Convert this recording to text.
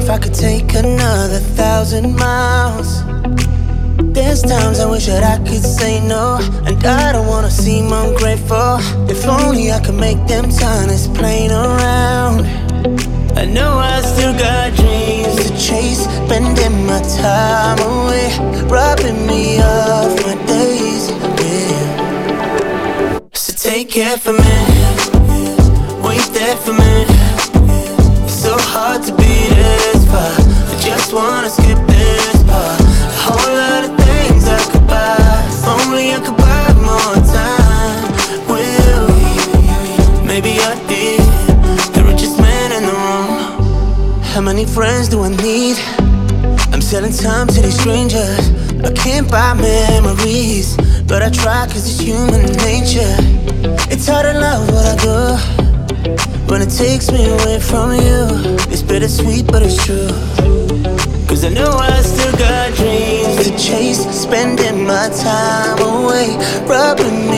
if I could take another 1,000 miles. There's times I wish that I could say no, and I don't wanna seem ungrateful. If only I could make them turn this plane around. I know I still got dreams to chase, spending my time away, robbing me of my days, yeah. So take care for me, wait there for me. It's so hard to be this far, I just wanna skip this part. A whole lot of things I could buy, if only I could buy more time with you. Maybe I'd be the richest man in the room. How many friends do I need? I'm selling time to these strangers. I can't buy memories, but I try cause it's human nature. It's hard to love what I do when it takes me away from you. It's bittersweet but it's true, cause I know I still got dreams to chase, spending my time away, rubbing me